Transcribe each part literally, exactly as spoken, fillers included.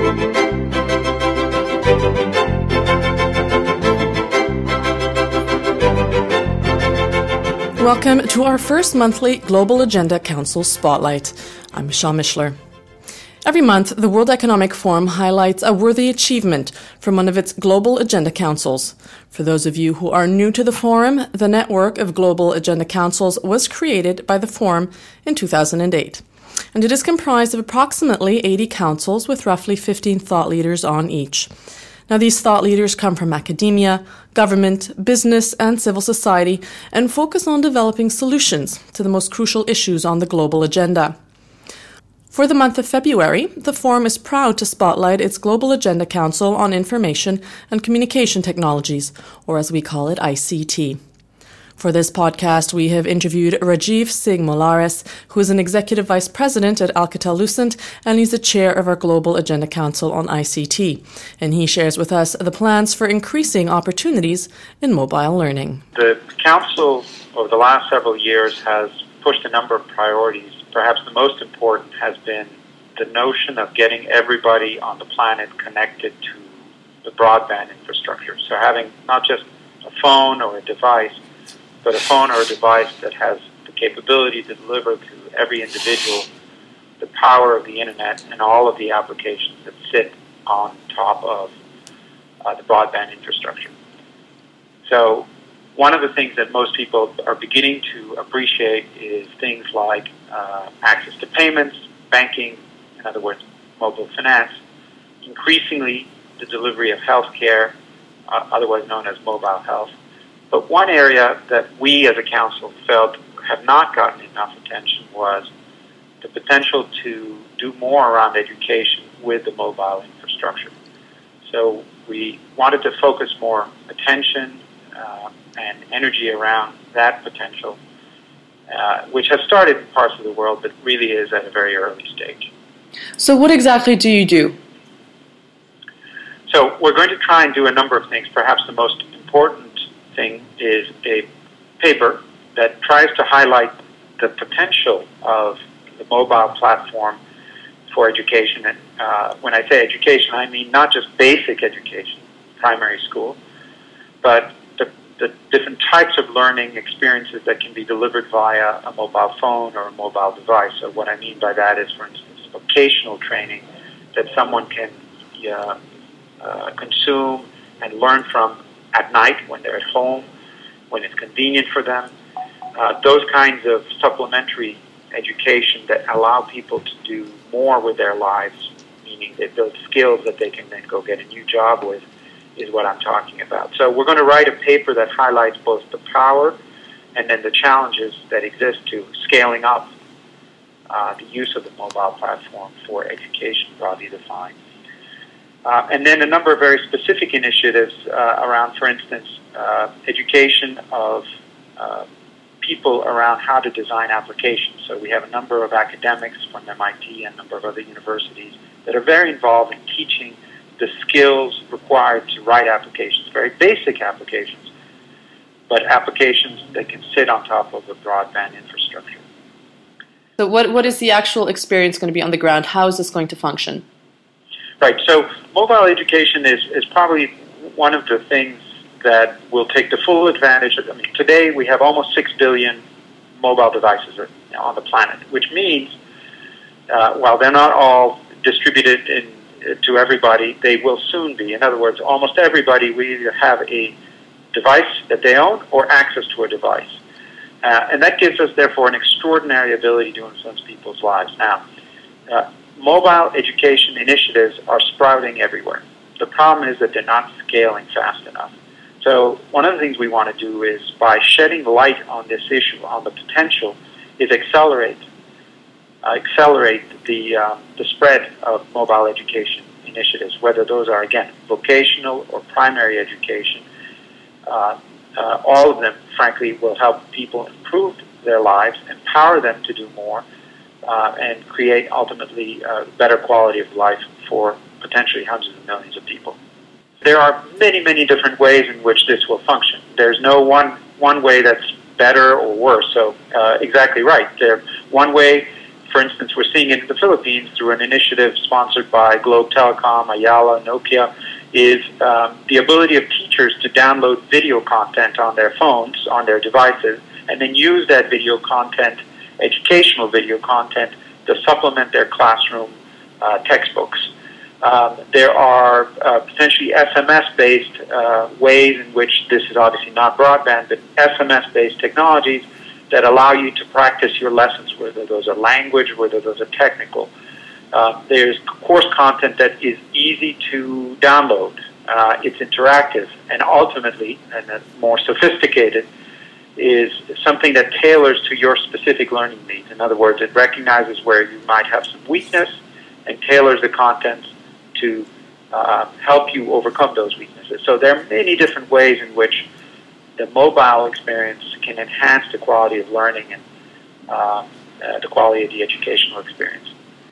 Welcome to our first monthly Global Agenda Council Spotlight. I'm Michelle Mishler. Every month, the World Economic Forum highlights a worthy achievement from one of its Global Agenda Councils. For those of you who are new to the Forum, the network of Global Agenda Councils was created by the Forum in two thousand eight. And it is comprised of approximately eighty councils with roughly fifteen thought leaders on each. Now, these thought leaders come from academia, government, business, and civil society and focus on developing solutions to the most crucial issues on the global agenda. For the month of February, the Forum is proud to spotlight its Global Agenda Council on Information and Communication Technologies, or as we call it, I C T. For this podcast, we have interviewed Rajiv Singh Molares, who is an Executive Vice President at Alcatel-Lucent, and he's the chair of our Global Agenda Council on I C T. And he shares with us the plans for increasing opportunities in mobile learning. The Council, over the last several years, has pushed a number of priorities. Perhaps the most important has been the notion of getting everybody on the planet connected to the broadband infrastructure. So having not just a phone or a device, but a phone or a device that has the capability to deliver to every individual the power of the internet and all of the applications that sit on top of uh, the broadband infrastructure. So one of the things that most people are beginning to appreciate is things like uh, access to payments, banking, in other words, mobile finance, increasingly the delivery of healthcare, uh, otherwise known as mobile health. But one area that we as a council felt have not gotten enough attention was the potential to do more around education with the mobile infrastructure. So we wanted to focus more attention uh, and energy around that potential, uh, which has started in parts of the world, but really is at a very early stage. So what exactly do you do? So we're going to try and do a number of things. Perhaps the most important thing is a paper that tries to highlight the potential of the mobile platform for education. And uh, when I say education, I mean not just basic education, primary school, but the, the different types of learning experiences that can be delivered via a mobile phone or a mobile device. So what I mean by that is, for instance, vocational training that someone can uh, uh, consume and learn from at night when they're at home, when it's convenient for them. Uh, those kinds of supplementary education that allow people to do more with their lives, meaning they build skills that they can then go get a new job with, is what I'm talking about. So we're going to write a paper that highlights both the power and then the challenges that exist to scaling up uh, the use of the mobile platform for education, broadly defined. Uh, and then a number of very specific initiatives uh, around, for instance, uh, education of uh, people around how to design applications. So we have a number of academics from M I T and a number of other universities that are very involved in teaching the skills required to write applications, very basic applications, but applications that can sit on top of a broadband infrastructure. So what what is the actual experience going to be on the ground? How is this going to function? Right, so mobile education is, is probably one of the things that will take the full advantage of. I mean, today we have almost six billion mobile devices on the planet, which means, uh, while they're not all distributed in, uh, to everybody, they will soon be. In other words, almost everybody will either have a device that they own or access to a device. Uh, and that gives us, therefore, an extraordinary ability to influence people's lives. Now, uh, mobile education initiatives are sprouting everywhere. The problem is that they're not scaling fast enough. So one of the things we want to do is, by shedding light on this issue, on the potential, is accelerate uh, accelerate the, um, the spread of mobile education initiatives, whether those are, again, vocational or primary education. Uh, uh, all of them, frankly, will help people improve their lives, empower them to do more, Uh, and create ultimately uh, better quality of life for potentially hundreds of millions of people. There are many, many different ways in which this will function. There's no one one way that's better or worse. So uh, exactly right. There, one way for instance, we're seeing it in the Philippines through an initiative sponsored by Globe Telecom, Ayala, Nokia, is um, the ability of teachers to download video content on their phones, on their devices, and then use that video content, educational video content, to supplement their classroom uh, textbooks. Um, there are uh, potentially S M S-based uh, ways in which, this is obviously not broadband, but S M S-based technologies that allow you to practice your lessons, whether those are language, whether those are technical. Uh, there's course content that is easy to download. Uh, it's interactive, and ultimately, and that's more sophisticated, is something that tailors to your specific learning needs. In other words, it recognizes where you might have some weakness and tailors the content to uh, help you overcome those weaknesses. So there are many different ways in which the mobile experience can enhance the quality of learning and uh, uh, the quality of the educational experience.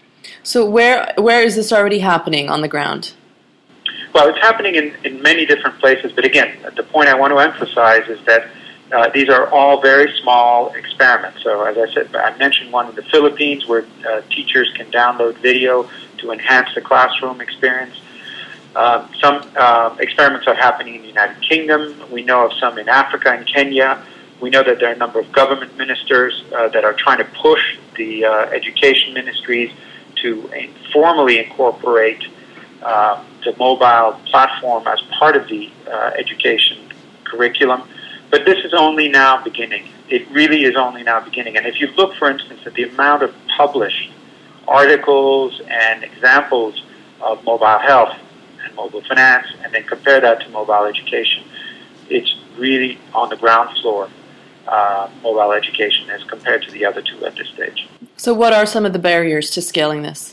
So where where is this already happening on the ground? Well, it's happening in, in many different places, but again, the point I want to emphasize is that uh, these are all very small experiments. So as I said, I mentioned one in the Philippines where uh, teachers can download video to enhance the classroom experience. Uh, some uh, experiments are happening in the United Kingdom. We know of some in Africa and Kenya. We know that there are a number of government ministers uh, that are trying to push the uh, education ministries to formally incorporate uh, the mobile platform as part of the uh, education curriculum. But this is only now beginning. It really is only now beginning. And if you look, for instance, at the amount of published articles and examples of mobile health and mobile finance, and then compare that to mobile education, it's really on the ground floor, uh, mobile education, as compared to the other two at this stage. So what are some of the barriers to scaling this?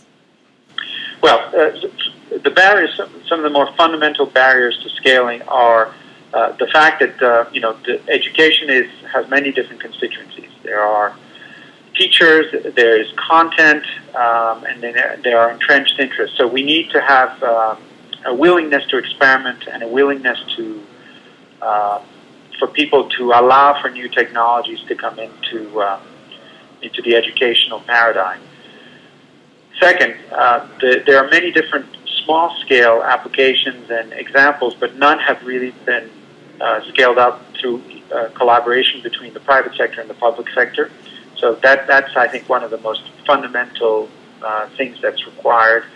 Well, uh, the barriers, some of the more fundamental barriers to scaling are uh, the fact that uh, you know the education is has many different constituencies. There are teachers, there is content, um, and then there, there are entrenched interests. So we need to have um, a willingness to experiment and a willingness to uh, for people to allow for new technologies to come into uh, into the educational paradigm. Second, uh, the, there are many different small-scale applications and examples, but none have really been uh, scaled up through uh, collaboration between the private sector and the public sector. So that that's, I think, one of the most fundamental uh, things that's required.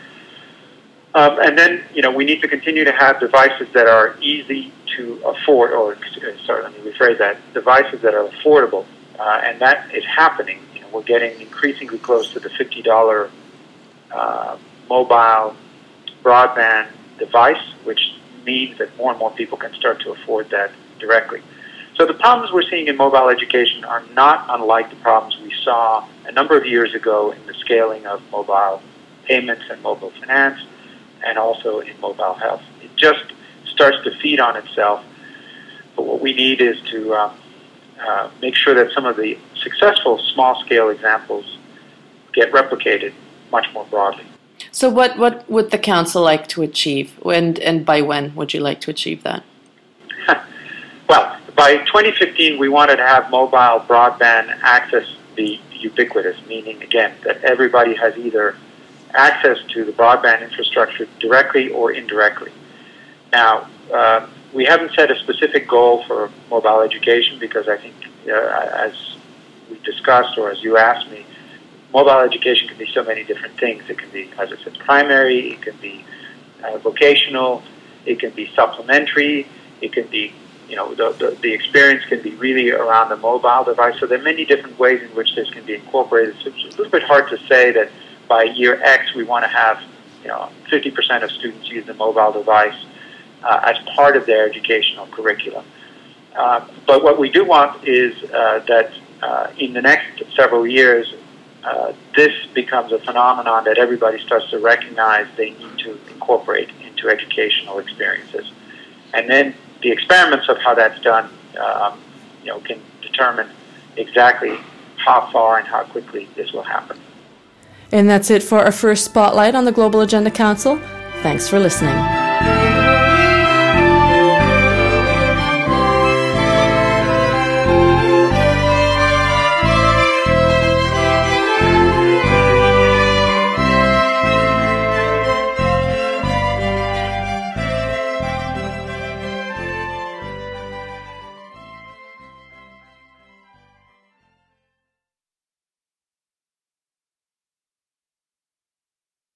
Um, and then, you know, we need to continue to have devices that are easy to afford, or sorry, let me rephrase that, devices that are affordable, uh, and that is happening. You know, we're getting increasingly close to the fifty dollars uh, mobile broadband device, which means that more and more people can start to afford that directly. So the problems we're seeing in mobile education are not unlike the problems we saw a number of years ago in the scaling of mobile payments and mobile finance, and also in mobile health. It just starts to feed on itself. But what we need is to uh, uh, make sure that some of the successful small-scale examples get replicated much more broadly. So what, what would the council like to achieve, and, and by when would you like to achieve that? Well, by twenty fifteen, we wanted to have mobile broadband access be ubiquitous, meaning, again, that everybody has either access to the broadband infrastructure directly or indirectly. Now, uh, we haven't set a specific goal for mobile education because I think, uh, as we discussed or as you asked me, mobile education can be so many different things. It can be, as I said, primary, it can be uh, vocational, it can be supplementary, it can be, you know, the, the, the experience can be really around the mobile device. So there are many different ways in which this can be incorporated. So it's a little bit hard to say that by year X we want to have, you know, fifty percent of students use the mobile device uh, as part of their educational curriculum. Uh, but what we do want is uh, that uh, in the next several years, uh, this becomes a phenomenon that everybody starts to recognize they need to incorporate into educational experiences. And then the experiments of how that's done, um, you know, can determine exactly how far and how quickly this will happen. And that's it for our first Spotlight on the Global Agenda Council. Thanks for listening.